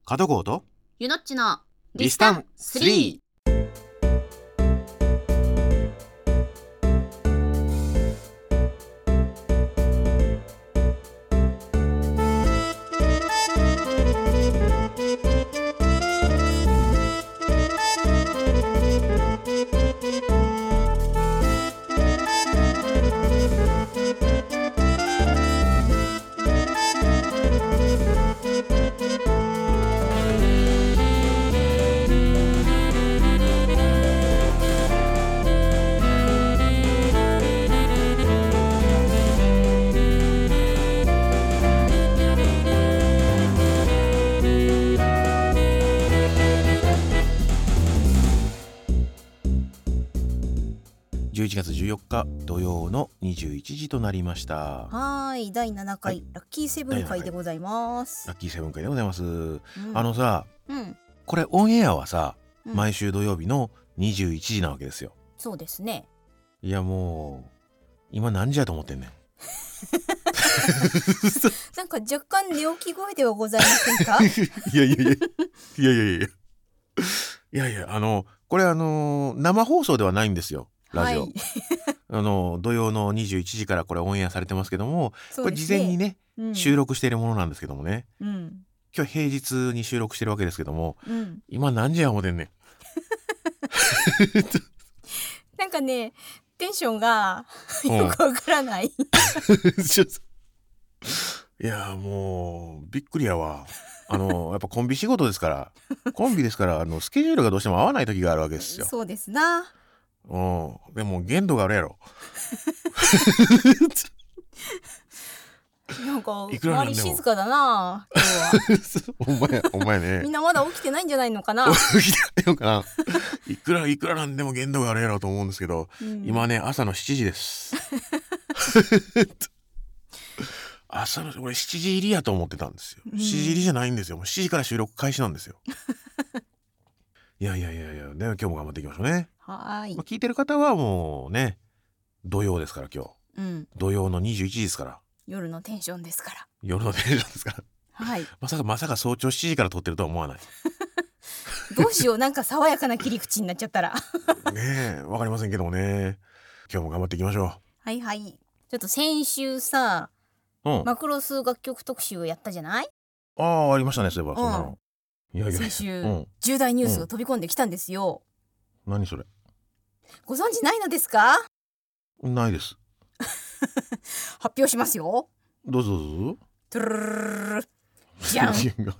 角郷とゆのっちのリスタン3。11月14日土曜の21時となりました。 はい、第7回、ラッキーセブン回でございます。 ラッキーセブン回でございます、 さ、 これオンエアはさ、毎週土曜日の21時なわけですよ。 そうですね。 いやもう今何時やと思ってんねんなんか若干寝起き声ではございませんかいやこれ生放送ではないんですよ、ラジオ、はい、土曜の21時からこれオンエアされてますけども、これ事前にね、収録しているものなんですけどもね、今日平日に収録してるわけですけども、今何時や思てんねんなんかね、テンションがよくわからないいやもうびっくりやわ。やっぱコンビ仕事ですからコンビですからスケジュールがどうしても合わない時があるわけですよ。 そうですな。 でも限度があるやろなんか周り静かだな今日はお前ねみんなまだ起きてないんじゃないのかな起きてないのかな。いくらなんでも限度があるやろと思うんですけど、今ね朝の7時です朝の俺7時入りやと思ってたんですよ。7時入りじゃないんですよ。もう7時から収録開始なんですよいやでも今日も頑張っていきましょうね。 はい、 聞いてる方はもうね土曜ですから今日、土曜の21時ですから、 夜のテンションですから。はい、 まさか早朝7時から撮ってるとは思わないどうしよう、なんか爽やかな切り口になっちゃったらねえわかりませんけどもね、今日も頑張っていきましょう。 はいはい。ちょっと先週さ、マクロス楽曲特集をやったじゃない。 ありましたね、そういえばそんなの。 先週、重大ニュースが飛び込んできたんですよ。 何それ。 ご存知ないのですか。 ないです発表しますよ。 どうぞ。 トゥルルルルじゃん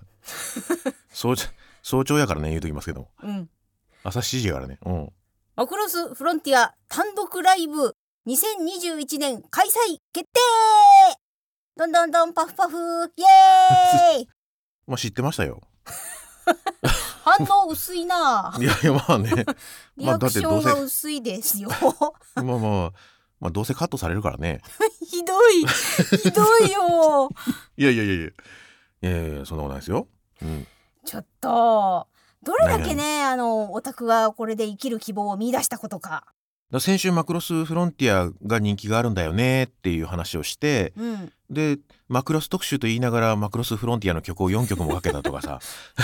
早朝やからね言うときますけど、朝7時やからね。 マクロスフロンティア単独ライブ2021年開催決定。どんどんどんパフパフイエーイ知ってましたよ反応薄いな。 いやまあねリアクションが薄いですよまあどうせカットされるからねひどいよいやそんなことないですよ。 ちょっとどれだけねオタクがこれで生きる希望を見出したことか。 先週マクロスフロンティアが人気があるんだよねっていう話をして、でマクロス特集と言いながらマクロスフロンティアの曲を4曲もかけたとかさ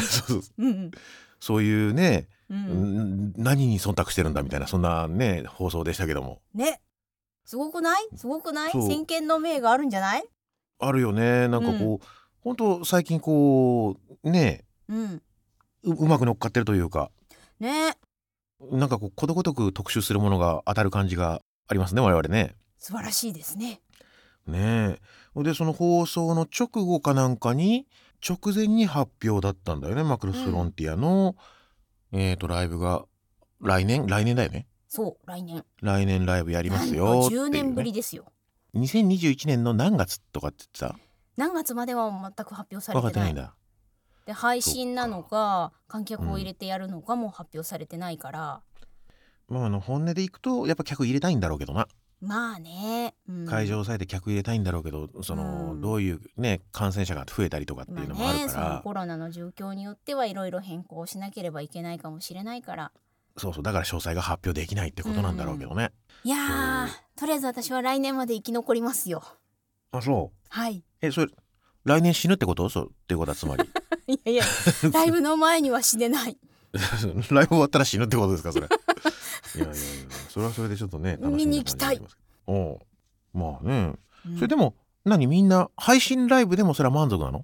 そういうね、何に忖度してるんだみたいな、そんなね放送でしたけどもね。 すごくない先見の明があるんじゃない。 あるよね。なんかこう、本当最近こうね、うまく乗っかってるというかね、 なんかこうことごとく特集するものが当たる感じがありますね、我々ね。 素晴らしいですね。 でその放送の直後かなんかに直前に発表だったんだよね、マクロスフロンティアの、ライブが来年だよね。 そう来年ライブやりますよっていう、ね、 10年ぶりですよ。 2021年の何月とかって言ってた。 何月までは全く発表されてない。分かってないんだ。で配信なのか観客を入れてやるのかも発表されてないから、 本音でいくとやっぱ客入れたいんだろうけどな。 まあね、 会場を抑えて客入れたいんだろうけど、どういうね感染者が増えたりとかっていうのもあるから、 そのコロナの状況によってはいろいろ変更しなければいけないかもしれないから、 そうだから詳細が発表できないってことなんだろうけどね。 いやとりあえず私は来年まで生き残りますよ。 あ、そう。 はい。 それ来年死ぬってこと？そうっていうことはつまりいやいや、ライブの前には死ねないライブ終わったら死ぬってことですかそれいやいやいや、それはそれでちょっとね楽しみな感じになりますけど。おう、まあね、それでもみんな配信ライブでもそれは満足なの？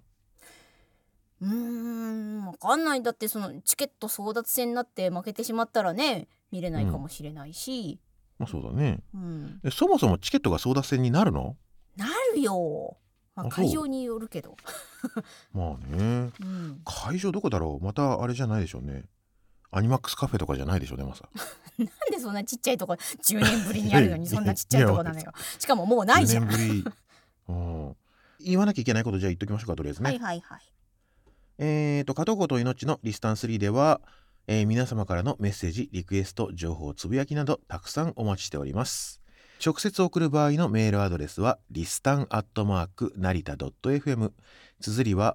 わかんない。だってそのチケット争奪戦になって負けてしまったらね見れないかもしれないし、 まあそうだね、そもそもチケットが争奪戦になるの？ なるよ、会場によるけどまあね、会場どこだろう。またあれじゃないでしょうね、アニマックスカフェとかじゃないでしょうね、まさなんでそんなちっちゃいとこ10年ぶりにやるのにそんなちっちゃいとこなのよ。しかももうないじゃん。 10年ぶり言わなきゃいけないことじゃあ言っときましょうか、とりあえずね。加藤こと命のリスタン3では、皆様からのメッセージ、リクエスト、情報、つぶやきなどたくさんお待ちしております。直接送る場合のメールアドレスはリスタン@narita.fm、綴りは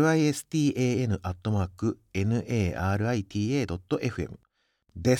listan@narita.fm です。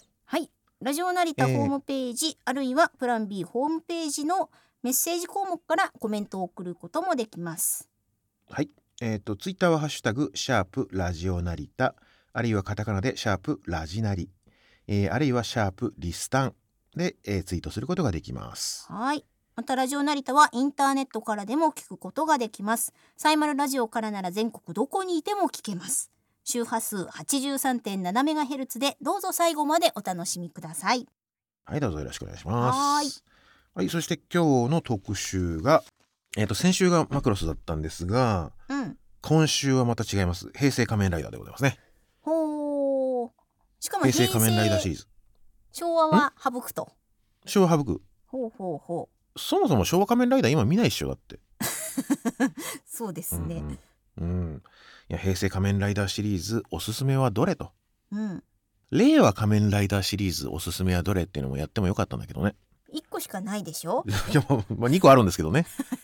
はい、ラジオナリタホームページ、あるいはプラン B ホームページのメッセージ項目からコメントを送ることもできます。 はい、ツイッターはハッシュタグ#ラジオナリタ、あるいはカタカナで#ラジナリ、あるいは#リスタンで、ツイートすることができます。 はい、またラジオナリタはインターネットからでも聞くことができます。サイマルラジオからなら全国どこにいても聞けます。周波数 83.7MHz でどうぞ最後までお楽しみください。 はい、どうぞよろしくお願いします。はい、そして今日の特集が、先週がマクロスだったんですが、今週はまた違います。平成仮面ライダーでございますね。 ほー、しかも平成仮面ライダーシリーズ。 昭和は省くと。 昭和省く。 ほう。 そもそも昭和仮面ライダー今見ないっしょ、だってそうですね、 いや、平成仮面ライダーシリーズおすすめはどれと、 うん令和仮面ライダーシリーズおすすめはどれっていうのもやってもよかったんだけどね。 1個しかないでしょ。 いや、まあ2個あるんですけどね、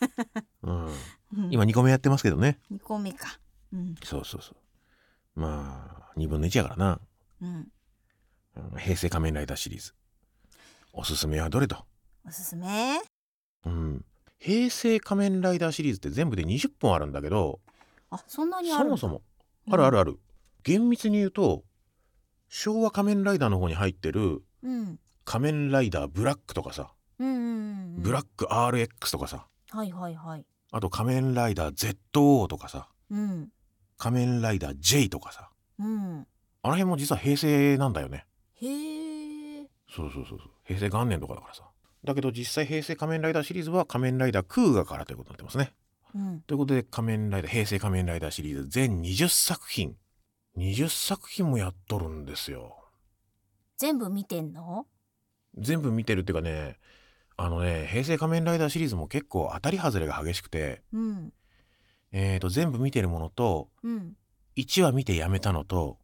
今2個目やってますけどね。 2個目か、 そう。まあ2分の1やからな、平成仮面ライダーシリーズおすすめはどれと。 おすすめ、 平成仮面ライダーシリーズって全部で20本あるんだけど、 そんなにあるんだ。 そもある、厳密に言うと昭和仮面ライダーの方に入ってる、仮面ライダーブラックとかさ、ブラック RX とかさ、あと仮面ライダー ZO とかさ、仮面ライダー J とかさ、あの辺も実は平成なんだよね。 へえ。 そう平成元年とかだからさ。だけど実際平成仮面ライダーシリーズは仮面ライダークーガからということになってますね。ということで平成仮面ライダーシリーズ全20作品もやっとるんですよ。 全部見てんの？ 全部見てるっていうかね、平成仮面ライダーシリーズも結構当たり外れが激しくて、全部見てるものと、1話見てやめたのと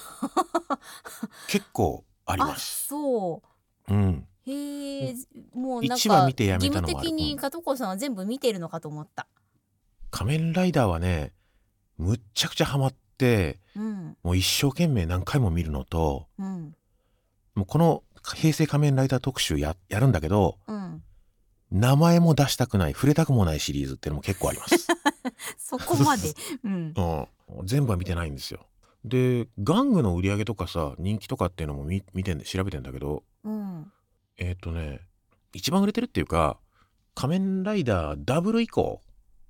結構あります。 そう。へえ、もうなんか 1話見てやめたのは義務的に加藤さんは全部見てるのかと思った。 仮面ライダーはね、むっちゃくちゃハマって、もう一生懸命何回も見るのと、もうこの平成仮面ライダー特集やるんだけど、名前も出したくない、触れたくもないシリーズっていうのも結構ありますそこまで、 全部は見てないんですよ。で、玩具の売り上げとかさ、人気とかっていうのも調べてんだけど、一番売れてるっていうか、仮面ライダーダブル以降、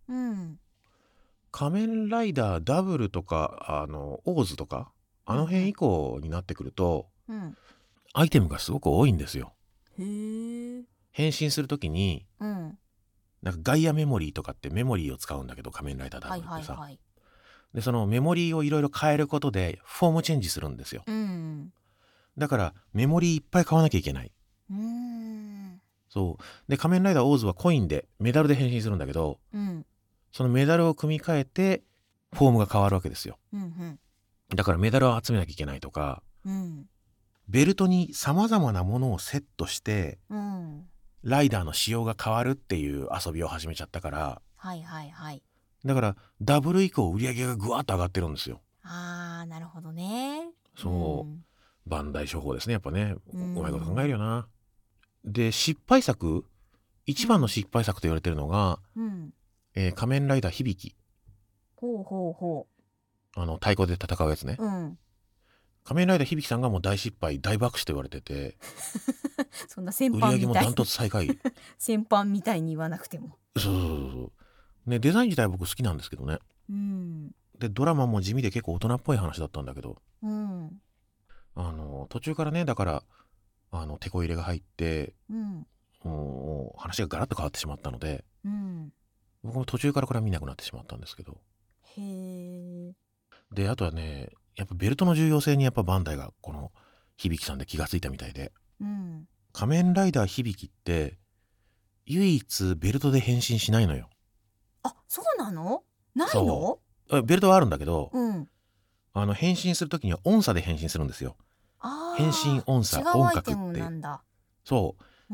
仮面ライダーダブルとかオーズとかあの辺以降になってくると、アイテムがすごく多いんですよ。変身するときに、なんかガイアメモリーとかってメモリーを使うんだけど、仮面ライダーダブルってさ、でそのメモリーをいろいろ変えることでフォームチェンジするんですよ。だからメモリーいっぱい買わなきゃいけない。そうで、仮面ライダーオーズはコインでメダルで変身するんだけど、そのメダルを組み替えてフォームが変わるわけですよ。だからメダルを集めなきゃいけないとか、ベルトにさまざまなものをセットして、ライダーの仕様が変わるっていう遊びを始めちゃったから、だからダブル以降売り上げがぐわっと上がってるんですよ。 なるほどね。 そう、バンダイ処方ですね、やっぱね。うまいこと考えるよな。で、失敗作、一番の失敗作と言われてるのが、 仮面ライダー響。 ほうほうほ太鼓で戦うやつね。 う。うん。 仮面ライダー響さんがもう大失敗大爆死と言われててそんな先売り般みたいに上げもダントツ最下位先般みたいに言わなくても。 そうね、デザイン自体僕好きなんですけどね。 うん。 でドラマも地味で結構大人っぽい話だったんだけど、 うん。 途中からねだから手こ入れが入って、 うん。 もう話がガラッと変わってしまったので、 うん。 僕も途中からこれは見なくなってしまったんですけど。 へえ。 であとはねやっぱベルトの重要性にやっぱバンダイがこの響さんで気がついたみたいで、 うん。 仮面ライダー響って唯一ベルトで変身しないのよ。 あ、そうなの？ないの？ ベルトはあるんだけど、 うん。 変身する時には音差で変身するんですよ。変身音差、 違う音アイテ覚って。 ムなんだ。 そう、 うん、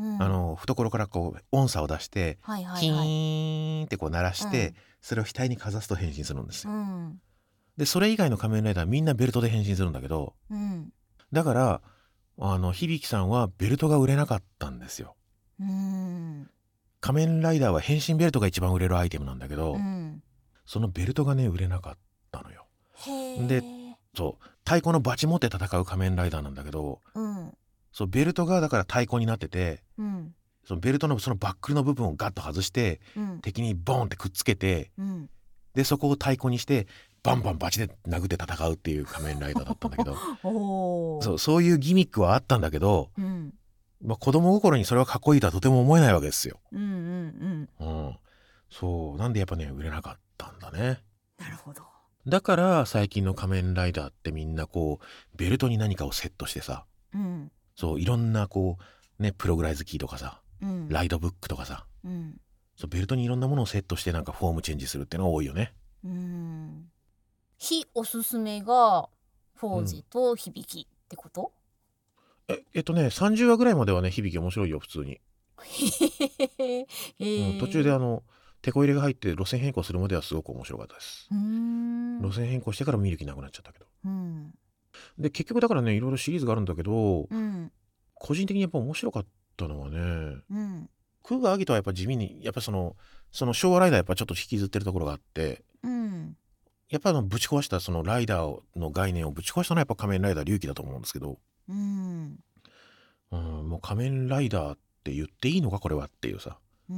懐からこう音差を出して、 はいはいはい、 キーンってこう鳴らして、 うん、 それを額にかざすと変身するんですよ。 うん、 でそれ以外の仮面ライダーみんなベルトで変身するんだけど、 うん、 だから響さんはベルトが売れなかったんですよ。 うん、 仮面ライダーは変身ベルトが一番売れるアイテムなんだけど、 うん、 そのベルトがね売れなかったのよ。 へでそう太鼓のバチ持って戦う仮面ライダーなんだけど、 うん、 そうベルトがだから太鼓になってて、 うん、 そのベルトのそのバックルの部分をガッと外して、 うん、 敵にボーンってくっつけて、 うん、 でそこを太鼓にしてバンバンバチで殴って戦うっていう仮面ライダーだったんだけどそういうギミックはあったんだけど、 うん、 子供心にそれはかっこいいとはとても思えないわけですよ。 うんうんうん、 そうなんでやっぱね売れなかったんだね。 なるほど。 だから最近の仮面ライダーってみんなこうベルトに何かをセットしてさ、 うん、 そういろんなこうねプログライズキーとかさ、 うん、 ライドブックとかさ、 うん、 そうベルトにいろんなものをセットしてなんかフォームチェンジするっていうのが多いよね。 うん。非おすすめがフォージと響きってこと？ 30話ぐらいまではね響き面白いよ普通に。途中で手こ入れが入って路線変更するまではすごく面白かったです。路線変更してから見る気なくなっちゃったけど、 うん、 で結局だからねいろいろシリーズがあるんだけど、 うん、 個人的にやっぱ面白かったのはね、 うん、 クーガアギトはやっぱ地味にやっぱその昭和ライダーやっぱちょっと引きずってるところがあって、 うん、 やっぱぶち壊したそのライダーの概念をぶち壊したのはやっぱ仮面ライダー龍騎だと思うんですけど、 うん、 もう仮面ライダーって言っていいのかこれはっていうさ、 うん、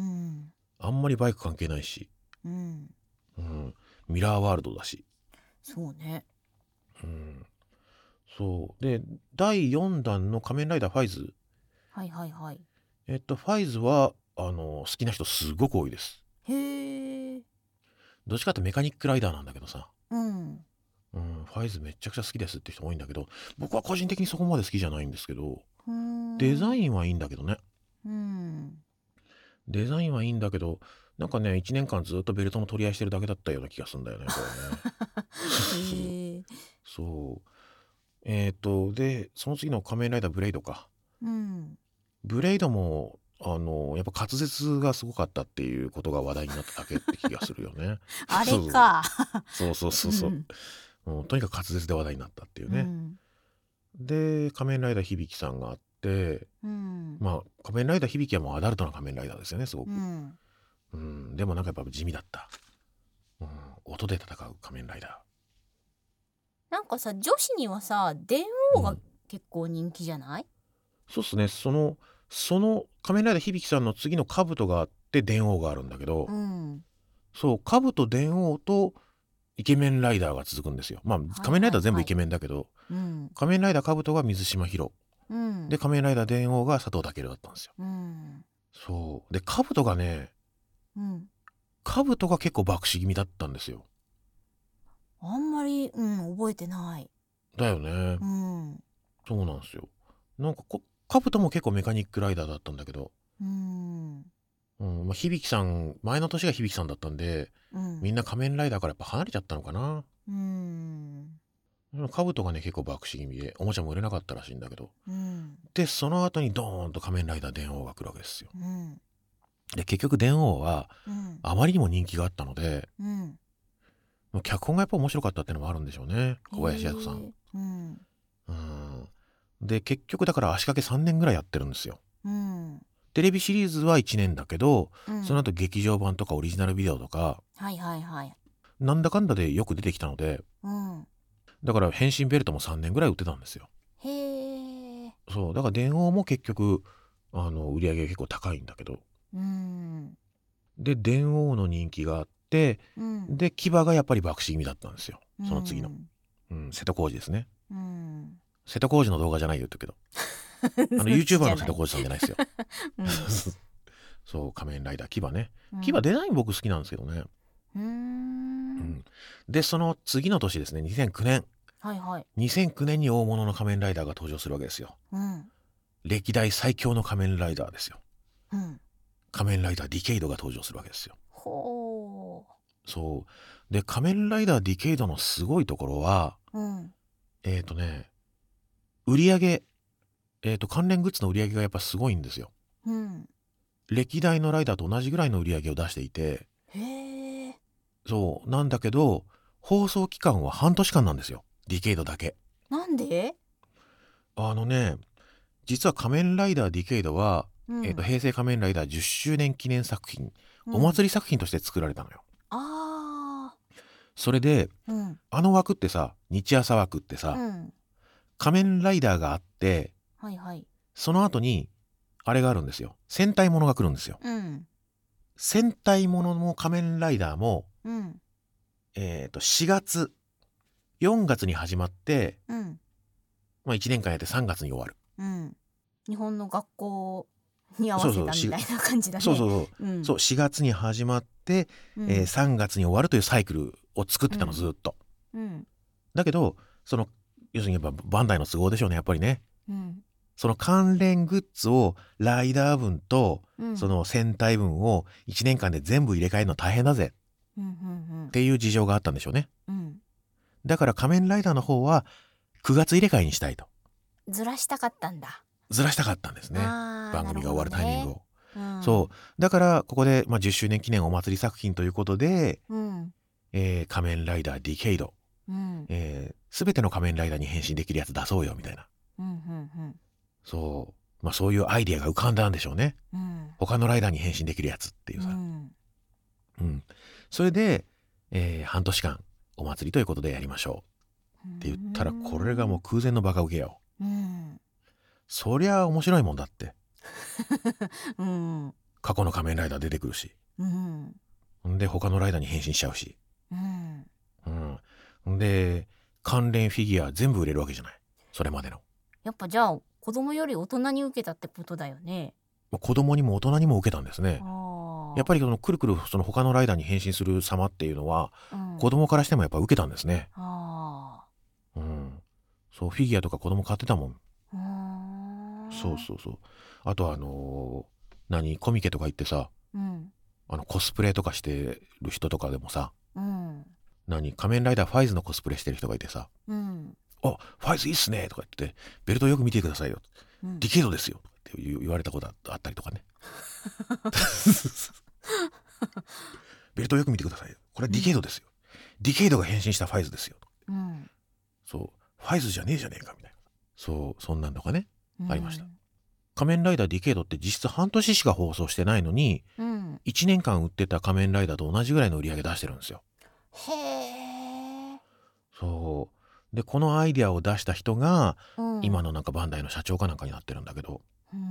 あんまりバイク関係ないし、 うん、 ミラーワールドだし、 そうね。 そうで第4弾の仮面ライダーファイズ、 はいはいはい。 ファイズは好きな人すごく多いです。 へえ。 どっちかってメカニックライダーなんだけどさ、 うん。 ファイズめちゃくちゃ好きですって人多いんだけど、僕は個人的にそこまで好きじゃないんですけど、デザインはいいんだけどね。デザインはいいんだけど、なんかね1年間ずっとベルトの取り合いしてるだけだったような気がするんだよねこれね。 へえ。 そうでその次の仮面ライダーブレイドか。ブレイドもやっぱ滑舌がすごかったっていうことが話題になっただけって気がするよね。 あれか。 とにかく滑舌で話題になったっていうね。で仮面ライダー響さんがあって、まあ仮面ライダー響はもうアダルトな仮面ライダーですよねすごく。でもなんかやっぱ地味だった、音で戦う仮面ライダなんかさ、女子にはさ、電王が結構人気じゃない？ そうっすね。その仮面ライダー響さんの次の兜があって電王があるんだけど、そう兜電王とイケメンライダーが続くんですよ。まあ仮面ライダー全部イケメンだけど、仮面ライダー兜が水島ヒロ、で仮面ライダー電王が佐藤健だったんですよ。そうで兜がね、兜が結構爆死気味だったんですよ。 あんまり、覚えてない。 だよね。そうなんですよ。なんか兜も結構メカニックライダーだったんだけど、響さん前の年が響さんだったんで、みんな仮面ライダーからやっぱ離れちゃったのかな。兜がね結構爆死気味でおもちゃも売れなかったらしいんだけど、でその後にドーンと仮面ライダー電王が来るわけですよ。で結局電王はあまりにも人気があったので、脚本がやっぱ面白かったっていうのもあるんでしょうね、小林靖子さん。で結局だから足掛け3年ぐらいやってるんですよ。 テレビシリーズは1年だけど、 うん、 その後劇場版とかオリジナルビデオとか、 はいはいはい。 なんだかんだでよく出てきたので、 うん、 だから変身ベルトも3年ぐらい売ってたんですよ。 へえ。 そうだから電王も結局売り上げが結構高いんだけど、 うん、 で電王の人気があって、 うん、 で牙がやっぱり爆死気味だったんですよ、その次の、 うん、 瀬戸康史ですね。 うん、 瀬戸康史の動画じゃないよって言うけどYouTuber の瀬戸康史さんじゃないですよ。 うん、 そう仮面ライダー牙ね、 うん、 牙デザイン僕好きなんですけどね。でその次の年ですね、2009年、 はいはい、 2009年に大物の仮面ライダーが登場するわけですよ。 うん、 歴代最強の仮面ライダーですよ。 うん、 仮面ライダーディケイドが登場するわけですよ。 ほそうで仮面ライダーディケイドのすごいところは、 う、うん、 売り上げ、関連グッズの売り上げがやっぱすごいんですよ。 うん、 歴代のライダーと同じぐらいの売り上げを出していて、 へえ。 そうなんだけど放送期間は半年間なんですよ、ディケイドだけ。 なんで？ 実は仮面ライダーディケイドは、 うん、 平成仮面ライダー10周年記念作品、 うん、 お祭り作品として作られたのよ。 あそれで、 ー、うん、 あの枠ってさ、日朝枠ってさ、 うん、 仮面ライダーがあって、 はいはい、 その後にあれがあるんですよ、戦隊ものが来るんですよ。 うん、 戦隊ものも仮面ライダーも、 うん、 4月4月に始まって、 うん、 1年間やって3月に終わる。 うん、日本の学校に合わせそうそうたみたいな感じだね。 そうそうそう、 うん、 そう4月に始まって、 うん、 3月に終わるというサイクルを作ってたの、 うんずっと。 うん、 だけど要するにやっぱバンダイの都合でしょうね、やっぱりね。 うん、 その関連グッズをライダー分とうん、 その戦隊分を1年間で全部入れ替えるの大変だぜうん、うん、 っていう事情があったんでしょうね。 うん、 だから仮面ライダーの方は9月入れ替えにしたいとずらしたかったんだ。 ずらしたかったんですね、番組が終わるタイミングを。そうだからここで、10周年記念お祭り作品ということで、 うん、 仮面ライダーディケイド、 うん、 全ての仮面ライダーに変身できるやつ出そうよみたいな、 うん、うん、 そういうアイディアが浮かんだんでしょうね、 うん、 他のライダーに変身できるやつっていうさ、 うん、 それで、半年間お祭りということでやりましょうって言ったら、これがもう空前のバカウケよ。 うん、 そりゃ面白いもんだって、 うん、 過去の仮面ライダー出てくるし、 うん、 で他のライダーに変身しちゃうし、 うん、 で関連フィギュア全部売れるわけじゃない、それまでの。 やっぱじゃあ子供より大人に受けたってことだよね。 子供にも大人にも受けたんですね。やっぱりくるくるその他のライダーに変身する様っていうのは、子供からしてもやっぱ受けたんですね。そうフィギュアとか子供買ってたもん。そうあとコミケとか行ってさ、コスプレとかしてる人とかでもさ、仮面ライダーファイズのコスプレしてる人がいてさ、あファイズいいっすねとか言って、ベルトよく見てくださいよ、ディケイドですよって言われたことあったりとかねベルトよく見てくださいよ、これはディケイドですよ、ディケイドが変身したファイズですよ、そうファイズじゃねえじゃねえかみたいな、そんなんとかね、ありました。仮面ライダーディケイドって実質半年しか放送してないのに、1年間売ってた仮面ライダーと同じぐらいの売り上げ出してるんですよ。 へえ。 そうでこのアイデアを出した人が、今のバンダイの社長かなんかになってるんだけど、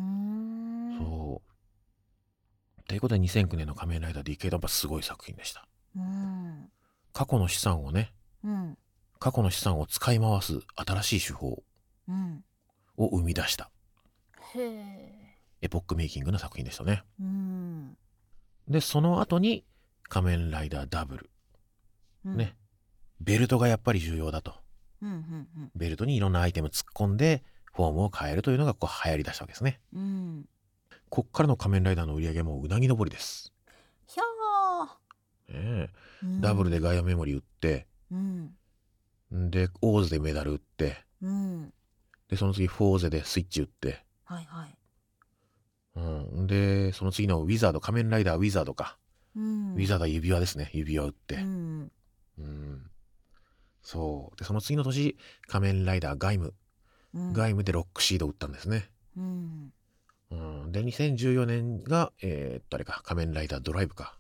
そうということで2009年の仮面ライダーディケイドはすごい作品でした。過去の資産をね、過去の資産を使い回す新しい手法を生み出した、エポックメイキングな作品でしたね。でその後に仮面ライダーダブル、ね、ベルトがやっぱり重要だと、ベルトにいろんなアイテム突っ込んでフォームを変えるというのが流行りだしたわけですね。こっからの仮面ライダーの売り上げもうなぎ登りです。 ひゃー、ダブルでガイアメモリー売って、でオーズでメダル売って、でその次フォーゼでスイッチ売って、でその次のウィザード、仮面ライダーウィザードか、ウィザードは指輪ですね、指輪売って、そうでその次の年仮面ライダーガイム、ガイムでロックシード売ったんですね。 で2014年があれか、仮面ライダードライブか。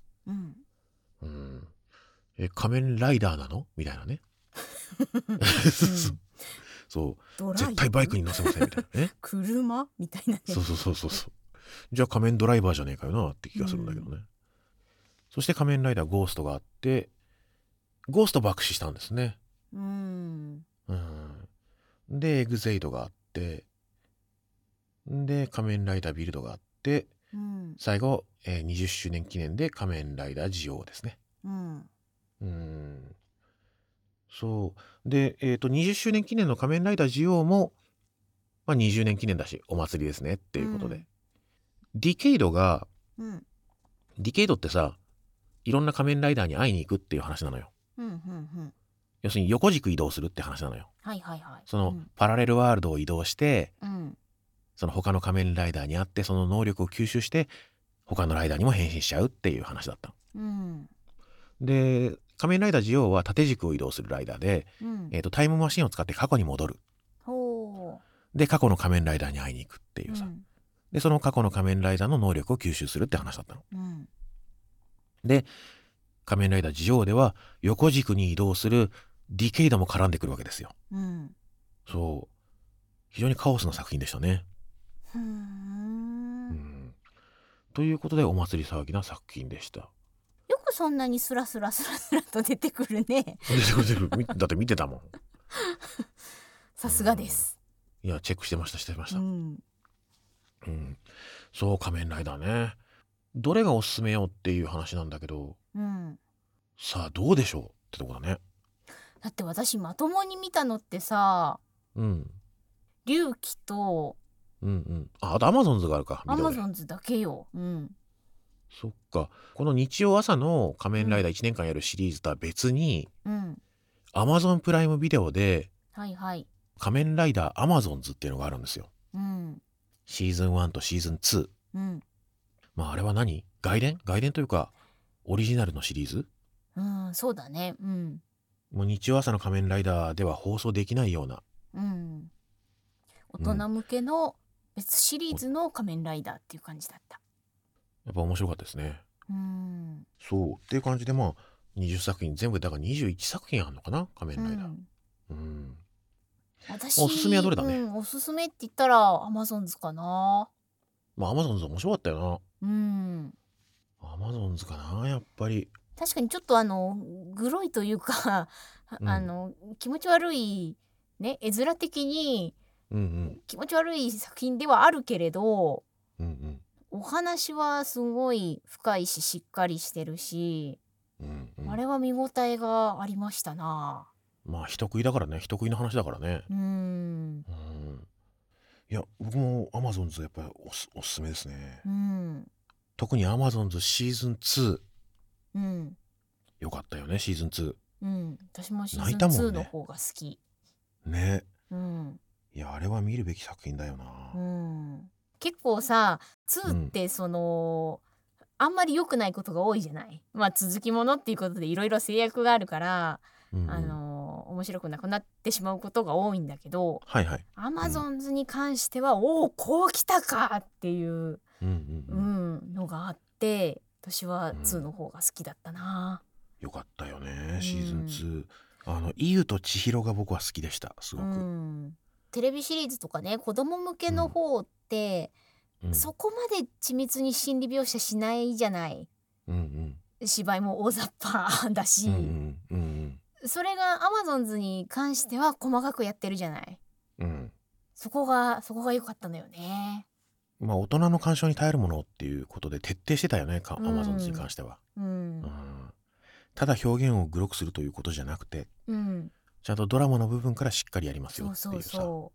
仮面ライダーなのみたいなね。そう絶対バイクに乗せませんみたいなね。 車みたいなね。 そうじゃあ仮面ドライバーじゃねえかよなって気がするんだけどね。そして仮面ライダーゴーストがあって、ゴースト爆死したんですね。でエグゼイドがあって、で仮面ライダービルドがあって、最後、20周年記念で仮面ライダージオウですね。そうで、20周年記念の仮面ライダージオウも、20年記念だしお祭りですねっていうことで、ディケイドが、ディケイドってさ、いろんな仮面ライダーに会いに行くっていう話なのよ。要するに横軸移動するって話なのよ。その、パラレルワールドを移動して、その他の仮面ライダーに会ってその能力を吸収して他のライダーにも変身しちゃうっていう話だった。で仮面ライダージオウは縦軸を移動するライダーで、タイムマシンを使って過去に戻る。で過去の仮面ライダーに会いに行くっていうさ、でその過去の仮面ライダーの能力を吸収するって話だったの。で仮面ライダージオウでは横軸に移動するディケイドも絡んでくるわけですよ。そう非常にカオスな作品でしたね。ということでお祭り騒ぎな作品でした。 よくそんなにスラスラと出てくるね。 出てくるだって見てたもん。 さすがです。 いやチェックしてました。そう仮面ライダーね、どれがおすすめよっていう話なんだけど、さあどうでしょうってとこだね。 だって私まともに見たのってさ、龍騎とあとアマゾンズがあるか。 アマゾンズだけよ。 そっか。この日曜朝の仮面ライダー1年間やるシリーズとは別に、アマゾンプライムビデオで、仮面ライダーアマゾンズっていうのがあるんですよ。シーズン1とシーズン2。あれは何？外伝というかオリジナルのシリーズ？ そうだね。 もう日曜朝の仮面ライダーでは放送できないような、 大人向けの別シリーズの仮面ライダーっていう感じだった。 やっぱ面白かったですね。そうっていう感じで20作品全部だから21作品あるのかな仮面ライダー。 私おすすめはどれだね。 おすすめって言ったらアマゾンズかな。 アマゾンズ面白かったよな。アマゾンズかなやっぱり。 確かにちょっとグロいというか気持ち悪いね、絵面的に気持ち悪い作品ではあるけれど、お話はすごい深いししっかりしてるし、あれは見応えがありましたな。 人食いだからね、人食いの話だからね。いや僕もアマゾンズやっぱりおすすめですね。特にアマゾンズシーズン2、よかったよねシーズン2。 私もシーズン2の方が好きね。いやあれは見るべき作品だよな。 結構さ2ってあんまり良くないことが多いじゃない。続きものっていうことでいろいろ制約があるから、面白くなくなってしまうことが多いんだけど、アマゾンズに関しては、おおこうきたかっていうのがあって、私は2の方が好きだったな。 よかったよねシーズン2。イユと千尋が僕は好きでしたすごく。 テレビシリーズとかね子供向けの方って、そこまで緻密に心理描写しないじゃない。芝居も大雑把だし、それがアマゾンズに関しては細かくやってるじゃない。そこが良かったのよね。 大人の鑑賞に耐えるものっていうことで徹底してたよねアマゾンズに関しては。ただ表現をグロくするということじゃなくて、ちゃんとドラマの部分からしっかりやりますよっていうさ。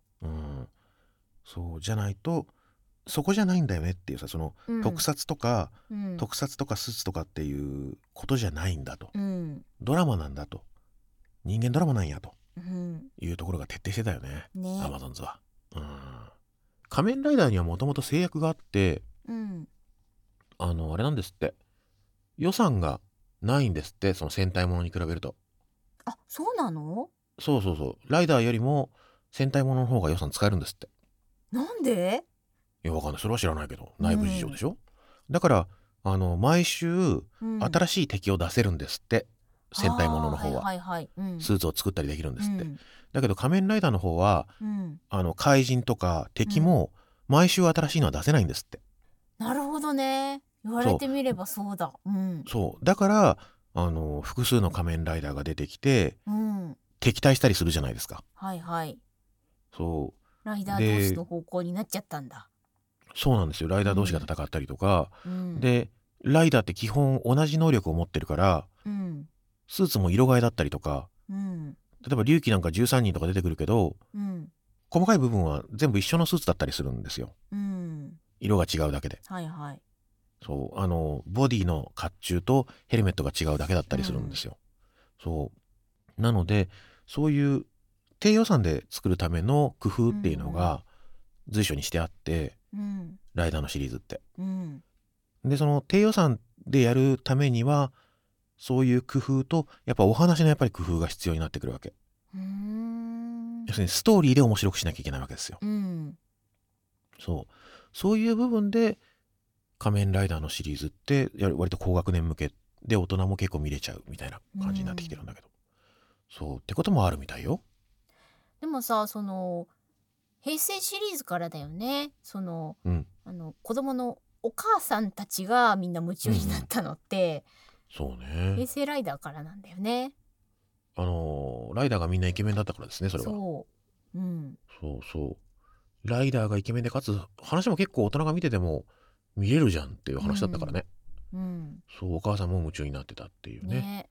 そうじゃないとそこじゃないんだよねっていうさ、特撮とかスーツとかっていうことじゃないんだと、ドラマなんだと、人間ドラマなんやというところが徹底してたよねアマゾンズは。仮面ライダーにはもともと制約があって、あれなんですって、予算がないんですって、その戦隊ものに比べると。 あ、そうなの？ そうライダーよりも戦隊ものの方が予算使えるんですって。 なんで？ いやわかんない、それは知らないけど内部事情でしょ、だから毎週新しい敵を出せるんですって、戦隊ものの方は、スーツを作ったりできるんですって、だけど仮面ライダーの方は、怪人とか敵も毎週新しいのは出せないんですって、 なるほどね、言われてみればそうだ。 そうだから複数の仮面ライダーが出てきて、敵対したりするじゃないですか。そうライダー同士の方向になっちゃったんだ。 そうなんですよ、ライダー同士が戦ったりとか、でライダーって基本同じ能力を持ってるから、スーツも色替えだったりとか、例えば龍騎なんか13人とか出てくるけど、細かい部分は全部一緒のスーツだったりするんですよ、色が違うだけで。そうボディの甲冑とヘルメットが違うだけだったりするんですよ、そうなのでそういう低予算で作るための工夫っていうのが随所にしてあって、ライダーのシリーズって、でその低予算でやるためにはそういう工夫とやっぱお話のやっぱり工夫が必要になってくるわけ。要するにストーリーで面白くしなきゃいけないわけですよ、そういう部分で仮面ライダーのシリーズって割と高学年向けで大人も結構見れちゃうみたいな感じになってきてるんだけど、そうってこともあるみたいよ。 でもさ、その平成シリーズからだよね。子供のお母さんたちがみんな夢中になったのって、 そうね、 平成ライダーからなんだよね。 ライダーがみんなイケメンだったからですね、それは。そうライダーがイケメンでかつ話も結構大人が見てても見れるじゃんっていう話だったからね、そうお母さんも夢中になってたっていうね。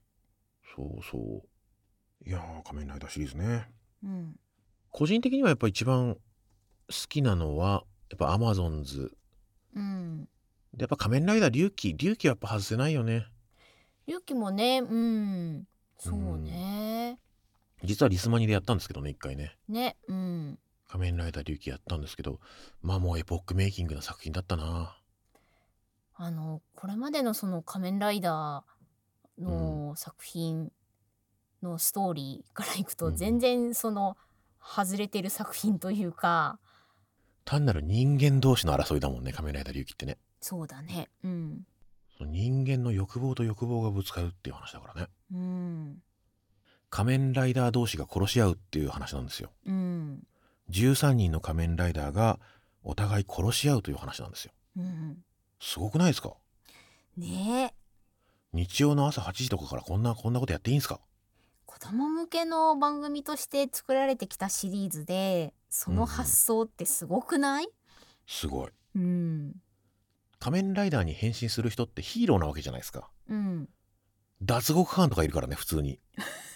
いやー仮面ライダーシリーズね、個人的にはやっぱ一番好きなのはやっぱアマゾンズ、でやっぱ仮面ライダー龍騎はやっぱ外せないよね。 龍騎もね、そうね、 実はリスマニでやったんですけどね、一回ね。 仮面ライダー龍騎やったんですけど、まあもうエポックメイキングな作品だったな。 これまでのその仮面ライダーの作品のストーリーからいくと全然その外れてる作品というか、 単なる人間同士の争いだもんね、仮面ライダー龍騎ってね。 そうだね、 その人間の欲望と欲望がぶつかるっていう話だからね、仮面ライダー同士が殺し合うっていう話なんですよ、13人の仮面ライダーがお互い殺し合うという話なんですよ、すごくないですかね。 日曜の朝8時とかからこんなことやっていいんですか。 子供向けの番組として作られてきたシリーズでその発想ってすごくない？ すごい、仮面ライダーに変身する人ってヒーローなわけじゃないですか、脱獄犯とかいるからね普通に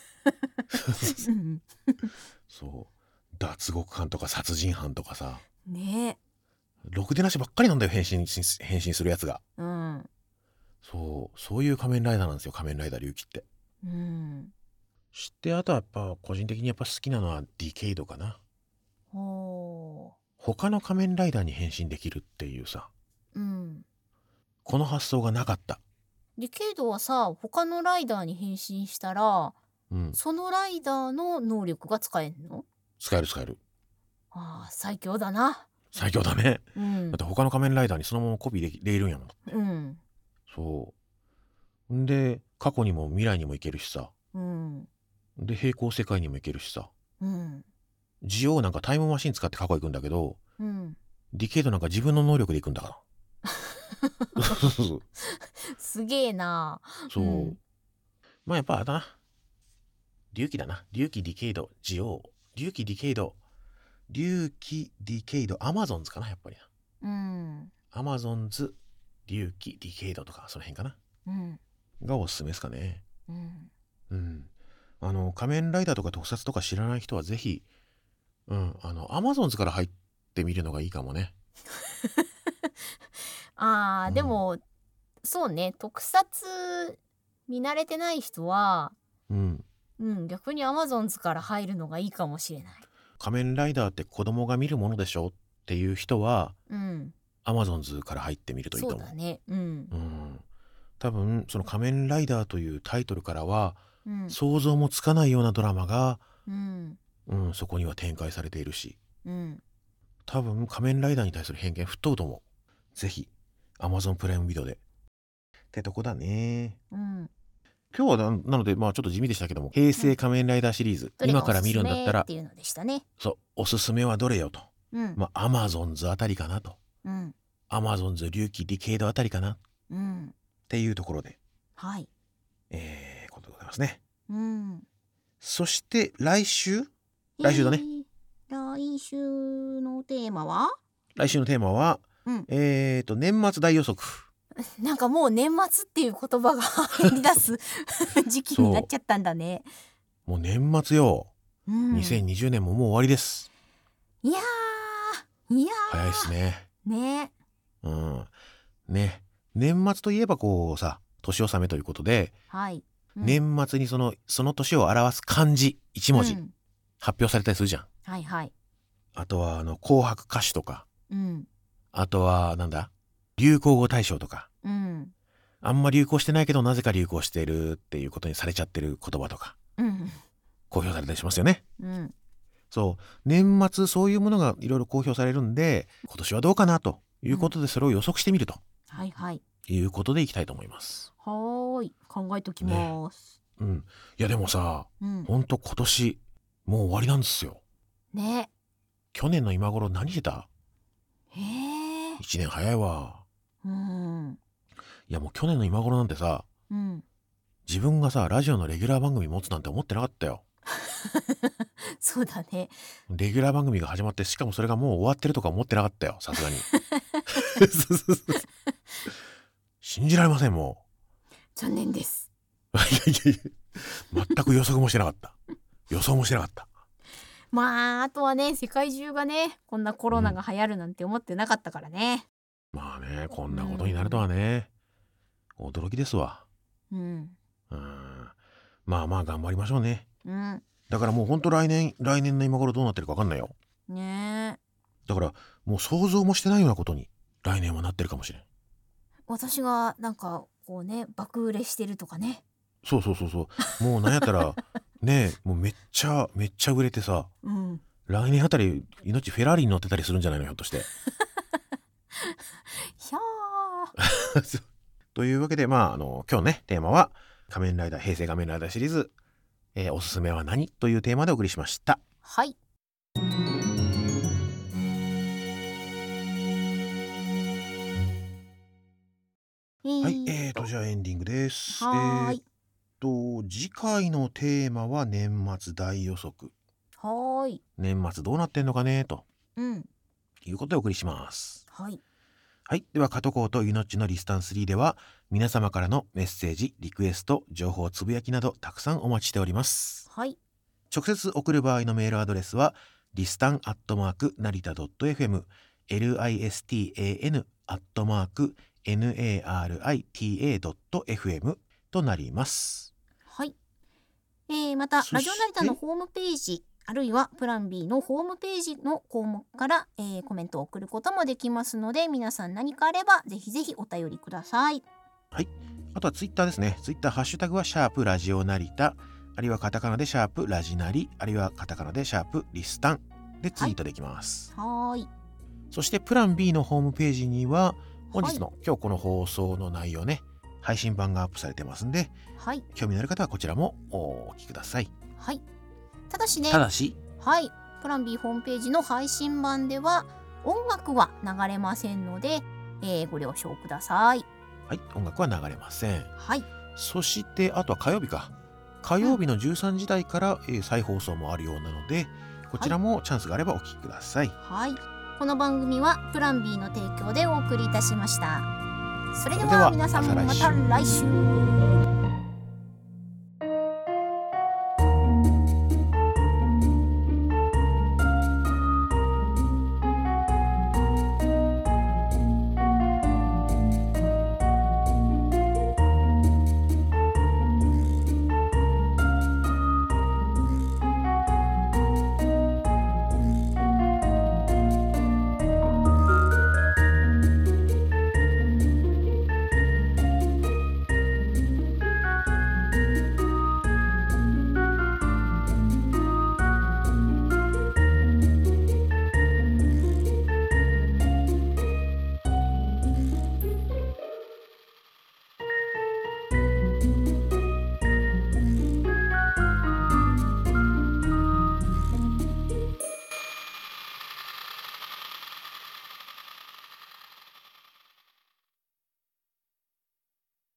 そう脱獄犯とか殺人犯とかさね、 ろくでなしばっかりなんだよ変身するやつが、そういう仮面ライダーなんですよ、仮面ライダー龍騎って、知ってあとはやっぱ個人的にやっぱ好きなのはディケイドかな。他の仮面ライダーに変身できるっていうさ、この発想がなかった。 ディケイドはさ、他のライダーに変身したら、そのライダーの能力が使えるの？ 使える。 最強だな。 最強だね、だって他の仮面ライダーにそのままコピーできるんやもん、そうんで過去にも未来にも行けるしさ、で平行世界にも行けるしさ、ジオウなんかタイムマシン使って過去行くんだけど、ディケイドなんか自分の能力で行くんだからすげえな。 まあやっぱあれだな、龍騎だな。龍騎ディケイドジオウ、龍騎ディケイドアマゾンズかな、やっぱりな、アマゾンズ龍騎ディケイドとかその辺かな、がおすすめですかね。仮面ライダーとか特撮とか知らない人はぜひアマゾンズから入ってみるのがいいかもねでもそうね、特撮見慣れてない人は逆にアマゾンズから入るのがいいかもしれない。 仮面ライダーって子供が見るものでしょっていう人はアマゾンズから入ってみるといいと思う。 そうだね。 多分その仮面ライダーというタイトルからは、想像もつかないようなドラマが、そこには展開されているし、 多分仮面ライダーに対する偏見吹っ飛ぶと思う。ぜひ Amazon プライムビデオでってとこだね。今日はなのでちょっと地味でしたけども、平成仮面ライダーシリーズ、今から見るんだったらっていうのでしたね。 そうおすすめはどれよと、Amazon あたりかなと、Amazon 龍騎ディケイドあたりかな、っていうところでことでございますね。そして来週だね。 来週のテーマは年末大予測。 なんかもう年末っていう言葉が入り出す時期になっちゃったんだね。 もう年末よ、2020年ももう終わりです。 いや早いですね。年末といえばこうさ、年納めということで、年末にその年を表す漢字1文字、発表されたりするじゃん。あとは紅白歌手とか、あとは流行語大賞とか、あんま流行してないけどなぜか流行しているっていうことにされちゃってる言葉とか、公表されたりしますよね。そう年末そういうものがいろいろ公表されるんで、今年はどうかなということでそれを予測してみると、いうことでいきたいと思います。 考えときます。 いやでもさ、ほんと今年もう終わりなんですよ。去年の今頃何してた？1年早いわ。いやもう去年の今頃なんてさ、自分がさラジオのレギュラー番組持つなんて思ってなかったよ。 そうだね。 レギュラー番組が始まって、しかもそれがもう終わってるとか思ってなかったよ、さすがに。信じられません。もう残念です。 全く予測もしてなかった。予想もしてなかった。 あとはね、世界中がねこんなコロナが流行るなんて思ってなかったからね。 こんなことになるとはね、驚きですわ。頑張りましょうね。だからもうほんと来年の今頃どうなってるか分かんないよ。だからもう想像もしてないようなことに来年はなってるかもしれん。 私がなんかこうね爆売れしてるとかね。 そうもうなんやったらねもうめっちゃ売れてさ、来年あたり命フェラーリに乗ってたりするんじゃないの、ひょっとして。というわけで今日ねテーマは平成仮面ライダーシリーズ、おすすめは何というテーマでお送りしました。じゃあエンディングです。次回のテーマは年末大予測。年末どうなってんのかねと、いうことでお送りします。では加藤浩とゆのっちのリスタン3では皆様からのメッセージ、リクエスト、情報つぶやきなどたくさんお待ちしております。直接送る場合のメールアドレスはリスタン@narita.fm、listan@narita.fm となります。 またラジオナリタのホームページあるいはプラン B のホームページの項目から、コメントを送ることもできますので、皆さん何かあればぜひぜひお便りください。 あとはツイッターですね。ツイッターハッシュタグはシャープラジオナリタ、あるいはカタカナでシャープラジナリ、あるいはカタカナでシャープリスタンでツイートできます。そしてプラン B のホームページには本日の、今日この放送の内容ね、配信版がアップされてますんで、興味のある方はこちらもお聞きください。 ただし、プラン B ホームページの配信版では音楽は流れませんので、ご了承ください。 音楽は流れません。そしてあとは火曜日の13時台から、再放送もあるようなので、こちらもチャンスがあればお聞きください。 この番組はプラン B の提供でお送りいたしました。それでは皆さんまた来週。